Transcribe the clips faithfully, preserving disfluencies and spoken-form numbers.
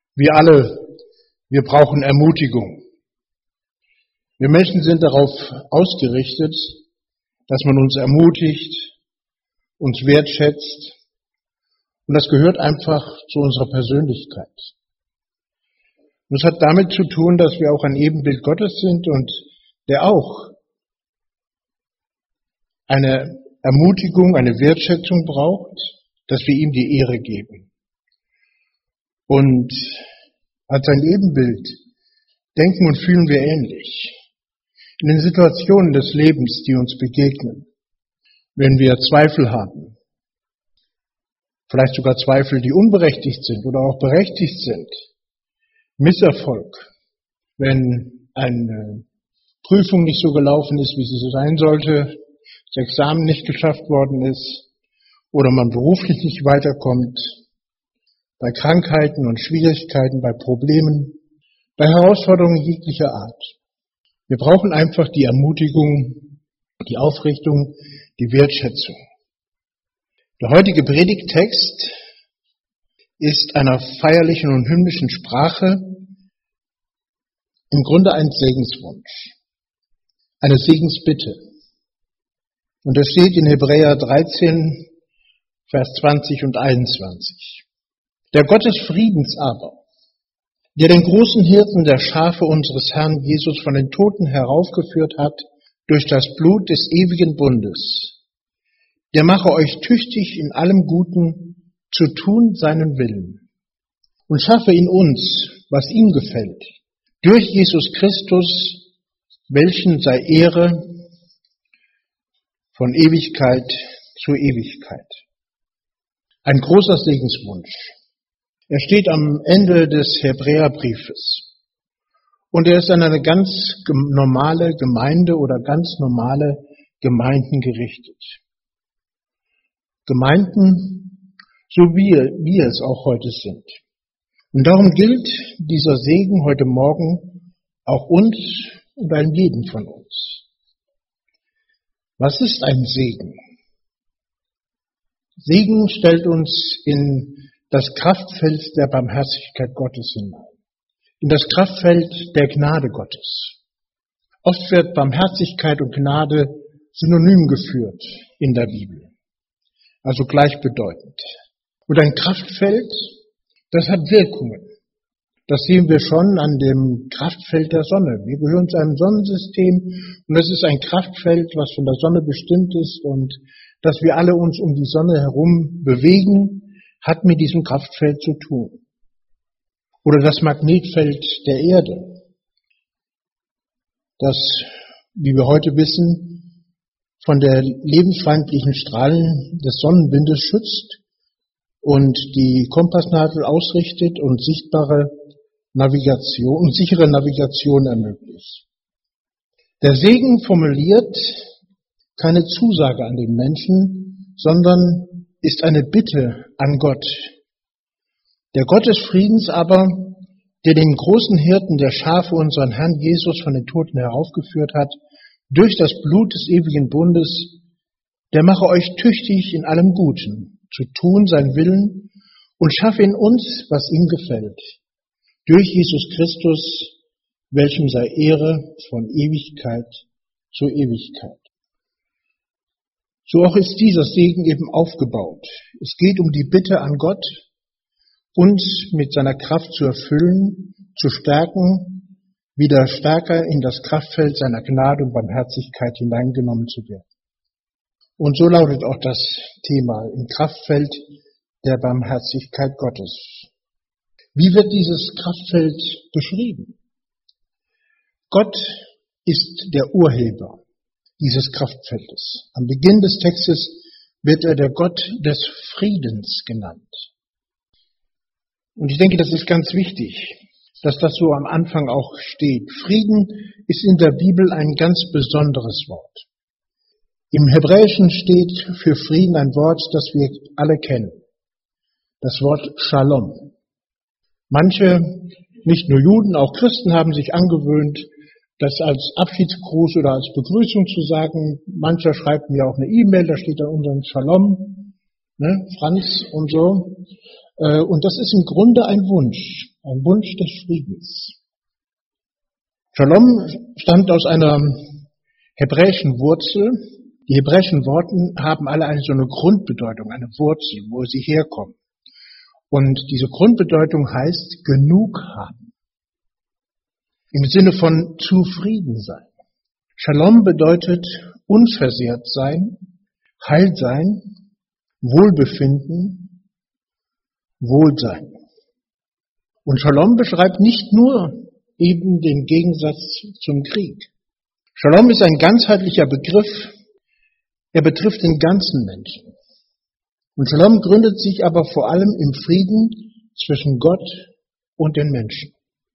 Wir alle, wir brauchen Ermutigung. Wir Menschen sind darauf ausgerichtet, dass man uns ermutigt, uns wertschätzt. Und das gehört einfach zu unserer Persönlichkeit. Und es hat damit zu tun, dass wir auch ein Ebenbild Gottes sind und der auch eine Ermutigung, eine Wertschätzung braucht, dass wir ihm die Ehre geben. Und als sein Ebenbild denken und fühlen wir ähnlich. In den Situationen des Lebens, die uns begegnen, wenn wir Zweifel haben, vielleicht sogar Zweifel, die unberechtigt sind oder auch berechtigt sind, Misserfolg, wenn eine Prüfung nicht so gelaufen ist, wie sie sein sollte, das Examen nicht geschafft worden ist oder man beruflich nicht weiterkommt, bei Krankheiten und Schwierigkeiten, bei Problemen, bei Herausforderungen jeglicher Art. Wir brauchen einfach die Ermutigung, die Aufrichtung, die Wertschätzung. Der heutige Predigttext ist einer feierlichen und hymnischen Sprache im Grunde ein Segenswunsch, eine Segensbitte. Und das steht in Hebräer dreizehn, Vers zwanzig und einundzwanzig. Der Gott des Friedens aber, der den großen Hirten der Schafe unseres Herrn Jesus von den Toten heraufgeführt hat durch das Blut des ewigen Bundes, der mache euch tüchtig in allem Guten zu tun seinen Willen und schaffe in uns, was ihm gefällt, durch Jesus Christus, welchen sei Ehre von Ewigkeit zu Ewigkeit. Ein großer Segenswunsch. Er steht am Ende des Hebräerbriefes. Und er ist an eine ganz normale Gemeinde oder ganz normale Gemeinden gerichtet. Gemeinden, so wie wir es auch heute sind. Und darum gilt dieser Segen heute Morgen auch uns und einem jeden von uns. Was ist ein Segen? Segen stellt uns in das Kraftfeld der Barmherzigkeit Gottes hinein, in das Kraftfeld der Gnade Gottes. Oft wird Barmherzigkeit und Gnade synonym geführt in der Bibel, also gleichbedeutend. Und ein Kraftfeld, das hat Wirkungen. Das sehen wir schon an dem Kraftfeld der Sonne. Wir gehören zu einem Sonnensystem und das ist ein Kraftfeld, was von der Sonne bestimmt ist und dass wir alle uns um die Sonne herum bewegen, hat mit diesem Kraftfeld zu tun. Oder das Magnetfeld der Erde, das, wie wir heute wissen, von der lebensfeindlichen Strahlen des Sonnenwindes schützt und die Kompassnadel ausrichtet und sichtbare Navigation und sichere Navigation ermöglicht. Der Segen formuliert keine Zusage an den Menschen, sondern ist eine Bitte an Gott. Der Gott des Friedens aber, der den großen Hirten der Schafe unseren Herrn Jesus von den Toten heraufgeführt hat, durch das Blut des ewigen Bundes, der mache euch tüchtig in allem Guten, zu tun sein Willen und schaffe in uns, was ihm gefällt. Durch Jesus Christus, welchem sei Ehre von Ewigkeit zu Ewigkeit. So auch ist dieser Segen eben aufgebaut. Es geht um die Bitte an Gott, uns mit seiner Kraft zu erfüllen, zu stärken, wieder stärker in das Kraftfeld seiner Gnade und Barmherzigkeit hineingenommen zu werden. Und so lautet auch das Thema im Kraftfeld der Barmherzigkeit Gottes. Wie wird dieses Kraftfeld beschrieben? Gott ist der Urheber dieses Kraftfeldes. Am Beginn des Textes wird er der Gott des Friedens genannt. Und ich denke, das ist ganz wichtig, dass das so am Anfang auch steht. Frieden ist in der Bibel ein ganz besonderes Wort. Im Hebräischen steht für Frieden ein Wort, das wir alle kennen. Das Wort Shalom. Manche, nicht nur Juden, auch Christen haben sich angewöhnt, das als Abschiedsgruß oder als Begrüßung zu sagen. Mancher schreibt mir auch eine E-Mail, da steht dann unseren Shalom, ne, Franz und so. Und das ist im Grunde ein Wunsch, ein Wunsch des Friedens. Shalom stammt aus einer hebräischen Wurzel. Die hebräischen Worte haben alle eine so eine Grundbedeutung, eine Wurzel, wo sie herkommen. Und diese Grundbedeutung heißt genug haben. Im Sinne von zufrieden sein. Shalom bedeutet unversehrt sein, heil sein, Wohlbefinden, Wohlsein. Und Shalom beschreibt nicht nur eben den Gegensatz zum Krieg. Shalom ist ein ganzheitlicher Begriff. Er betrifft den ganzen Menschen. Und Shalom gründet sich aber vor allem im Frieden zwischen Gott und den Menschen.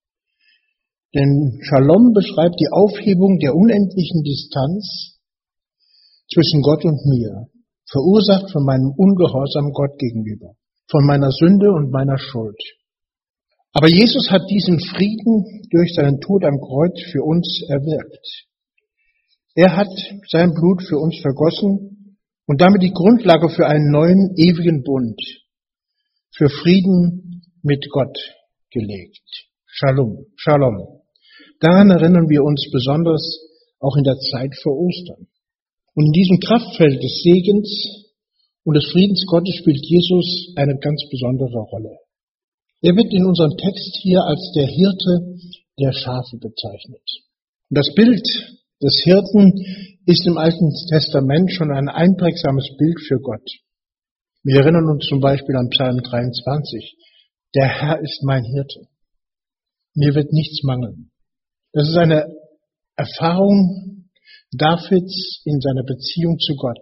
Denn Shalom beschreibt die Aufhebung der unendlichen Distanz zwischen Gott und mir, verursacht von meinem Ungehorsam Gott gegenüber, von meiner Sünde und meiner Schuld. Aber Jesus hat diesen Frieden durch seinen Tod am Kreuz für uns erwirkt. Er hat sein Blut für uns vergossen und damit die Grundlage für einen neuen, ewigen Bund, für Frieden mit Gott gelegt. Shalom, Shalom. Daran erinnern wir uns besonders auch in der Zeit vor Ostern. Und in diesem Kraftfeld des Segens und des Friedens Gottes spielt Jesus eine ganz besondere Rolle. Er wird in unserem Text hier als der Hirte der Schafe bezeichnet. Und das Bild des Hirten ist im Alten Testament schon ein einprägsames Bild für Gott. Wir erinnern uns zum Beispiel an Psalm dreiundzwanzig. Der Herr ist mein Hirte. Mir wird nichts mangeln. Das ist eine Erfahrung Davids in seiner Beziehung zu Gott.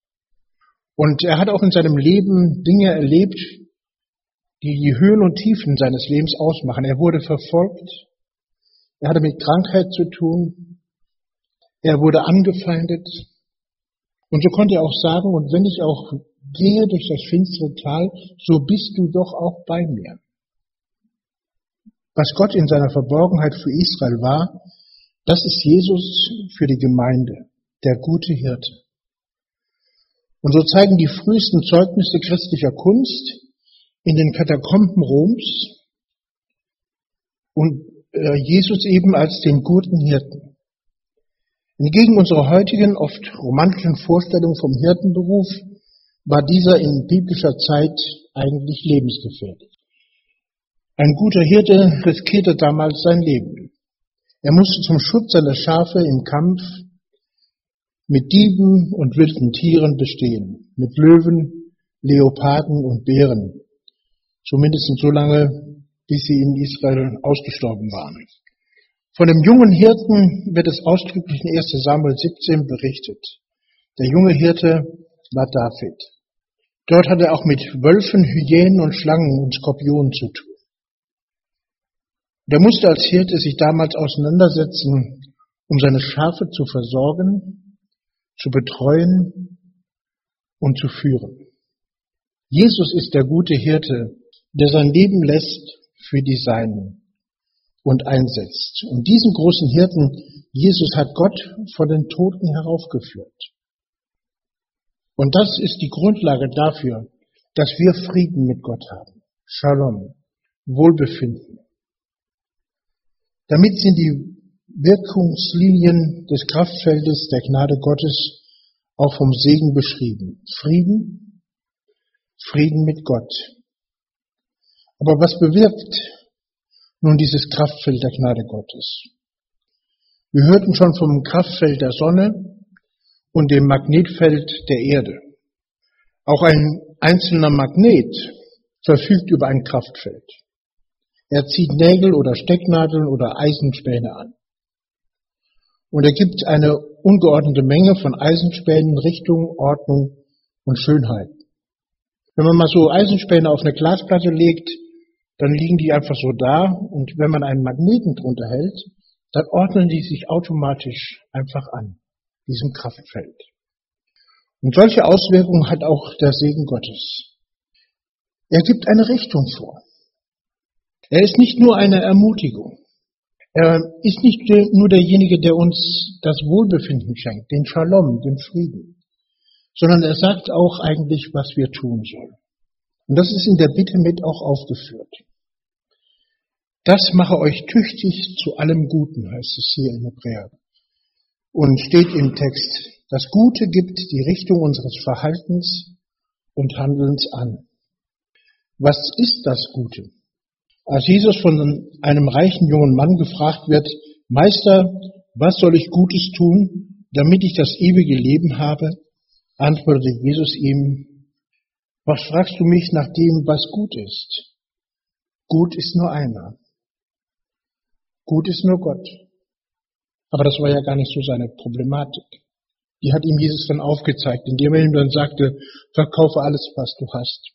Und er hat auch in seinem Leben Dinge erlebt, die die Höhen und Tiefen seines Lebens ausmachen. Er wurde verfolgt. Er hatte mit Krankheit zu tun. Er wurde angefeindet. Und so konnte er auch sagen, und wenn ich auch gehe durch das finstere Tal, so bist du doch auch bei mir. Was Gott in seiner Verborgenheit für Israel war, das ist Jesus für die Gemeinde, der gute Hirte. Und so zeigen die frühesten Zeugnisse christlicher Kunst in den Katakomben Roms und äh, Jesus eben als den guten Hirten. Entgegen unserer heutigen, oft romantischen Vorstellung vom Hirtenberuf war dieser in biblischer Zeit eigentlich lebensgefährlich. Ein guter Hirte riskierte damals sein Leben. Er musste zum Schutz seiner Schafe im Kampf mit Dieben und wilden Tieren bestehen, mit Löwen, Leoparden und Bären, zumindest so lange, bis sie in Israel ausgestorben waren. Von dem jungen Hirten wird es ausdrücklich in erster Samuel siebzehn berichtet. Der junge Hirte war David. Dort hat er auch mit Wölfen, Hyänen und Schlangen und Skorpionen zu tun. Der musste als Hirte sich damals auseinandersetzen, um seine Schafe zu versorgen, zu betreuen und zu führen. Jesus ist der gute Hirte, der sein Leben lässt für die Seinen und einsetzt. Und diesen großen Hirten, Jesus, hat Gott von den Toten heraufgeführt. Und das ist die Grundlage dafür, dass wir Frieden mit Gott haben. Shalom, Wohlbefinden. Damit sind die Wirkungslinien des Kraftfeldes der Gnade Gottes auch vom Segen beschrieben. Frieden, Frieden mit Gott. Aber was bewirkt nun dieses Kraftfeld der Gnade Gottes? Wir hörten schon vom Kraftfeld der Sonne und dem Magnetfeld der Erde. Auch ein einzelner Magnet verfügt über ein Kraftfeld. Er zieht Nägel oder Stecknadeln oder Eisenspäne an. Und er gibt eine ungeordnete Menge von Eisenspänen Richtung, Ordnung und Schönheit. Wenn man mal so Eisenspäne auf eine Glasplatte legt, dann liegen die einfach so da, und wenn man einen Magneten drunter hält, dann ordnen die sich automatisch einfach an, diesem Kraftfeld. Und solche Auswirkungen hat auch der Segen Gottes. Er gibt eine Richtung vor. Er ist nicht nur eine Ermutigung. Er ist nicht nur derjenige, der uns das Wohlbefinden schenkt, den Shalom, den Frieden, sondern er sagt auch eigentlich, was wir tun sollen. Und das ist in der Bitte mit auch aufgeführt. Das mache euch tüchtig zu allem Guten, heißt es hier in Hebräer. Und steht im Text, das Gute gibt die Richtung unseres Verhaltens und Handelns an. Was ist das Gute? Als Jesus von einem reichen jungen Mann gefragt wird, Meister, was soll ich Gutes tun, damit ich das ewige Leben habe, antwortet Jesus ihm, was fragst du mich nach dem, was gut ist? Gut ist nur einer. Gut ist nur Gott. Aber das war ja gar nicht so seine Problematik. Die hat ihm Jesus dann aufgezeigt, indem er ihm dann sagte, verkaufe alles, was du hast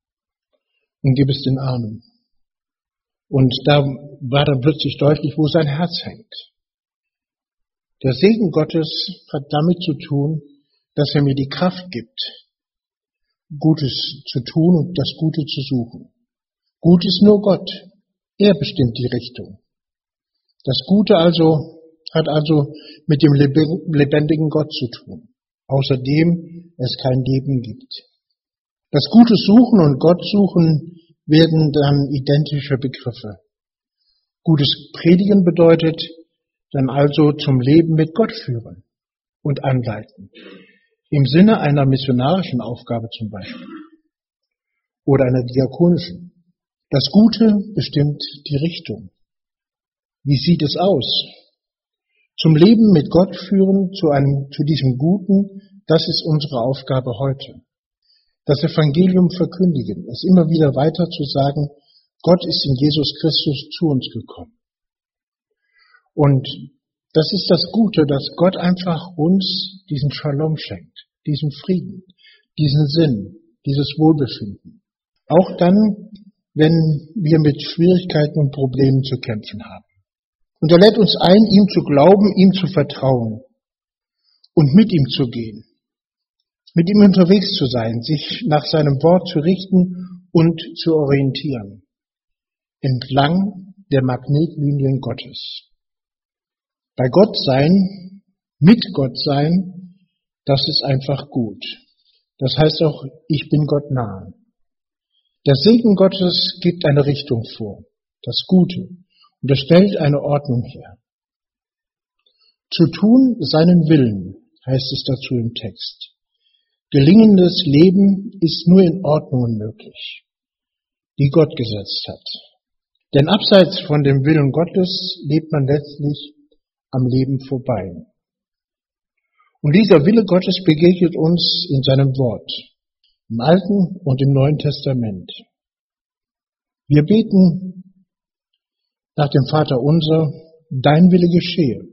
und gib es den Armen. Und da war dann plötzlich deutlich, wo sein Herz hängt. Der Segen Gottes hat damit zu tun, dass er mir die Kraft gibt, Gutes zu tun und das Gute zu suchen. Gut ist nur Gott. Er bestimmt die Richtung. Das Gute also hat also mit dem lebendigen Gott zu tun, außerdem es kein Leben gibt. Das Gute suchen und Gott suchen werden dann identische Begriffe. Gutes Predigen bedeutet dann also zum Leben mit Gott führen und anleiten. Im Sinne einer missionarischen Aufgabe zum Beispiel oder einer diakonischen. Das Gute bestimmt die Richtung. Wie sieht es aus? Zum Leben mit Gott führen, zu einem, zu diesem Guten, das ist unsere Aufgabe heute. Das Evangelium verkündigen, es immer wieder weiter zu sagen, Gott ist in Jesus Christus zu uns gekommen. Und das ist das Gute, dass Gott einfach uns diesen Shalom schenkt, diesen Frieden, diesen Sinn, dieses Wohlbefinden. Auch dann, wenn wir mit Schwierigkeiten und Problemen zu kämpfen haben. Und er lädt uns ein, ihm zu glauben, ihm zu vertrauen und mit ihm zu gehen, mit ihm unterwegs zu sein, sich nach seinem Wort zu richten und zu orientieren, entlang der Magnetlinien Gottes. Bei Gott sein, mit Gott sein, das ist einfach gut. Das heißt auch, ich bin Gott nahe. Der Segen Gottes gibt eine Richtung vor, das Gute. Und er stellt eine Ordnung her. Zu tun seinen Willen, heißt es dazu im Text. Gelingendes Leben ist nur in Ordnungen möglich, die Gott gesetzt hat. Denn abseits von dem Willen Gottes lebt man letztlich am Leben vorbei. Und dieser Wille Gottes begegnet uns in seinem Wort, im Alten und im Neuen Testament. Wir beten nach dem Vater unser, dein Wille geschehe.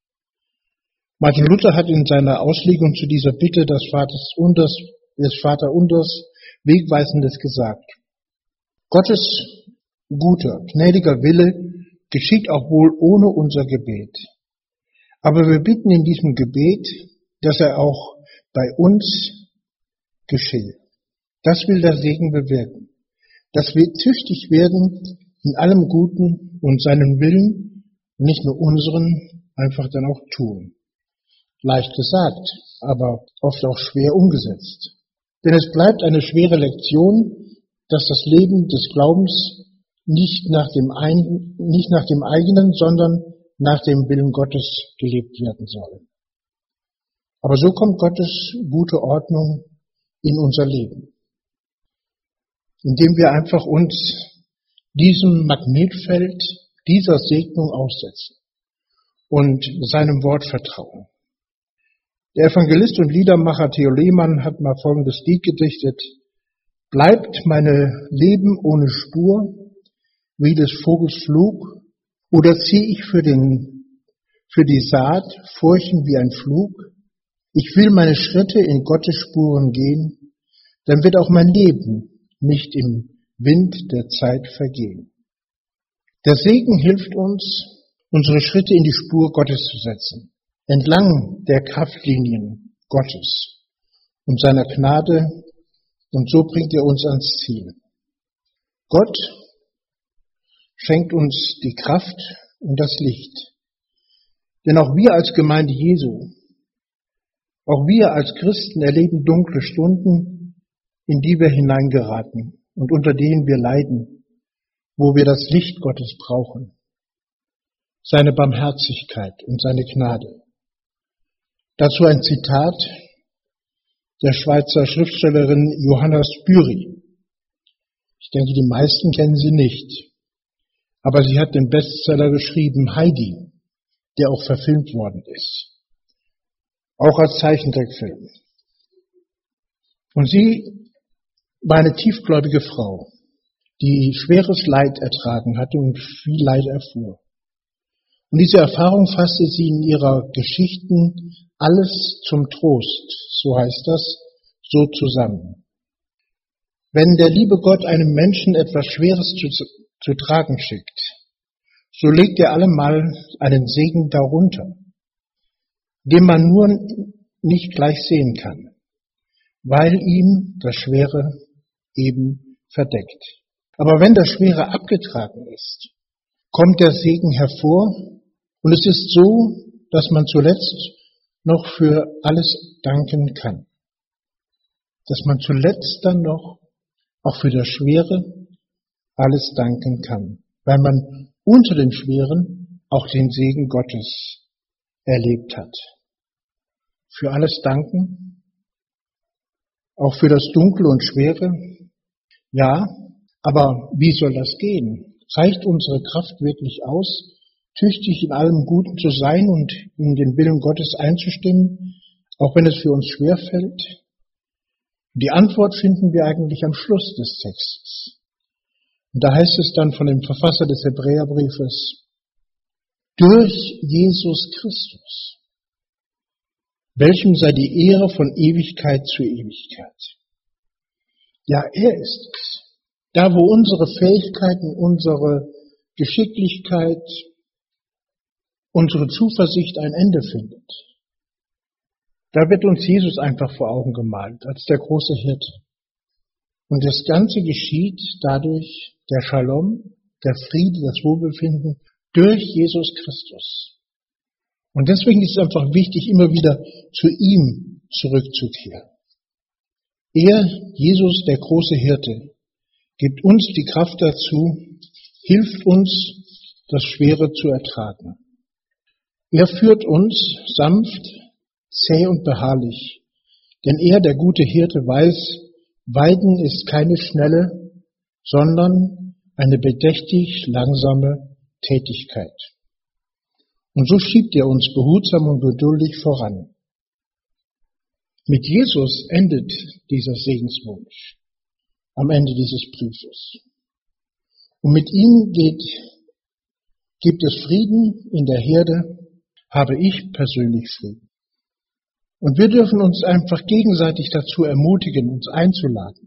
Martin Luther hat in seiner Auslegung zu dieser Bitte des Vaters unters, des Vater unters Wegweisendes gesagt. Gottes guter, gnädiger Wille geschieht auch wohl ohne unser Gebet. Aber wir bitten in diesem Gebet, dass er auch bei uns geschehe. Das will der Segen bewirken. Dass wir tüchtig werden in allem Guten und seinen Willen, nicht nur unseren, einfach dann auch tun. Leicht gesagt, aber oft auch schwer umgesetzt. Denn es bleibt eine schwere Lektion, dass das Leben des Glaubens nicht nach dem, ein, nicht nach dem eigenen, sondern nach dem Willen Gottes gelebt werden soll. Aber so kommt Gottes gute Ordnung in unser Leben, indem wir einfach uns diesem Magnetfeld, dieser Segnung aussetzen und seinem Wort vertrauen. Der Evangelist und Liedermacher Theo Lehmann hat mal folgendes Lied gedichtet: Bleibt meine Leben ohne Spur, wie des Vogels Flug, oder zieh ich für den, für die Saat Furchen wie ein Flug? Ich will meine Schritte in Gottes Spuren gehen, dann wird auch mein Leben nicht im Wind der Zeit vergehen. Der Segen hilft uns, unsere Schritte in die Spur Gottes zu setzen, entlang der Kraftlinien Gottes und seiner Gnade, und so bringt er uns ans Ziel. Gott schenkt uns die Kraft und das Licht. Denn auch wir als Gemeinde Jesu, auch wir als Christen erleben dunkle Stunden, in die wir hineingeraten. und unter denen wir leiden, wo wir das Licht Gottes brauchen, seine Barmherzigkeit und seine Gnade. Dazu ein Zitat der Schweizer Schriftstellerin Johanna Spyri. Ich denke, die meisten kennen sie nicht, aber sie hat den Bestseller geschrieben, Heidi, der auch verfilmt worden ist, auch als Zeichentrickfilm. Und sie war eine tiefgläubige Frau, die schweres Leid ertragen hatte und viel Leid erfuhr. Und diese Erfahrung fasste sie in ihrer Geschichten Alles zum Trost, so heißt das, so zusammen. Wenn der liebe Gott einem Menschen etwas Schweres zu, zu tragen schickt, so legt er allemal einen Segen darunter, den man nur nicht gleich sehen kann, weil ihm das Schwere eben verdeckt. Aber wenn das Schwere abgetragen ist, kommt der Segen hervor und es ist so, dass man zuletzt noch für alles danken kann. Dass man zuletzt dann noch auch für das Schwere alles danken kann, weil man unter dem Schweren auch den Segen Gottes erlebt hat. Für alles danken, auch für das Dunkle und Schwere. Ja, aber wie soll das gehen? Reicht unsere Kraft wirklich aus, tüchtig in allem Guten zu sein und in den Willen Gottes einzustimmen, auch wenn es für uns schwerfällt? Die Antwort finden wir eigentlich am Schluss des Textes. Und da heißt es dann von dem Verfasser des Hebräerbriefes, durch Jesus Christus, welchem sei die Ehre von Ewigkeit zu Ewigkeit. Ja, er ist es. Da, wo unsere Fähigkeiten, unsere Geschicklichkeit, unsere Zuversicht ein Ende findet. Da wird uns Jesus einfach vor Augen gemalt, als der große Hirte. Und das Ganze geschieht dadurch, der Shalom, der Friede, das Wohlbefinden, durch Jesus Christus. Und deswegen ist es einfach wichtig, immer wieder zu ihm zurückzukehren. Er, Jesus, der große Hirte, gibt uns die Kraft dazu, hilft uns, das Schwere zu ertragen. Er führt uns sanft, zäh und beharrlich, denn er, der gute Hirte, weiß, Weiden ist keine schnelle, sondern eine bedächtig langsame Tätigkeit. Und so schiebt er uns behutsam und geduldig voran. Mit Jesus endet dieser Segenswunsch am Ende dieses Briefes. Und mit ihm geht, gibt es Frieden in der Herde, habe ich persönlich Frieden. Und wir dürfen uns einfach gegenseitig dazu ermutigen, uns einzuladen,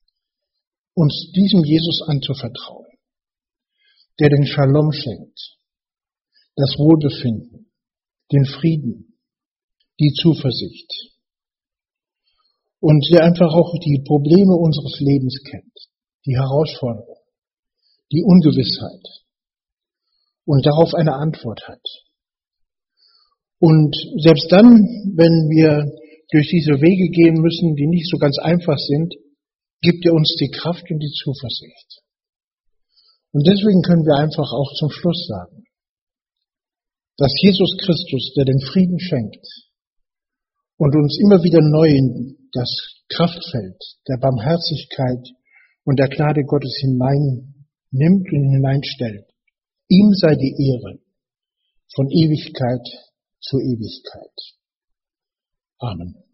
uns diesem Jesus anzuvertrauen, der den Shalom schenkt, das Wohlbefinden, den Frieden, die Zuversicht und der einfach auch die Probleme unseres Lebens kennt, die Herausforderung, die Ungewissheit und darauf eine Antwort hat. Und selbst dann, wenn wir durch diese Wege gehen müssen, die nicht so ganz einfach sind, gibt er uns die Kraft und die Zuversicht. Und deswegen können wir einfach auch zum Schluss sagen, dass Jesus Christus, der den Frieden schenkt und uns immer wieder neu in das Kraftfeld der Barmherzigkeit und der Gnade Gottes hineinnimmt und hineinstellt, ihm sei die Ehre von Ewigkeit zu Ewigkeit. Amen.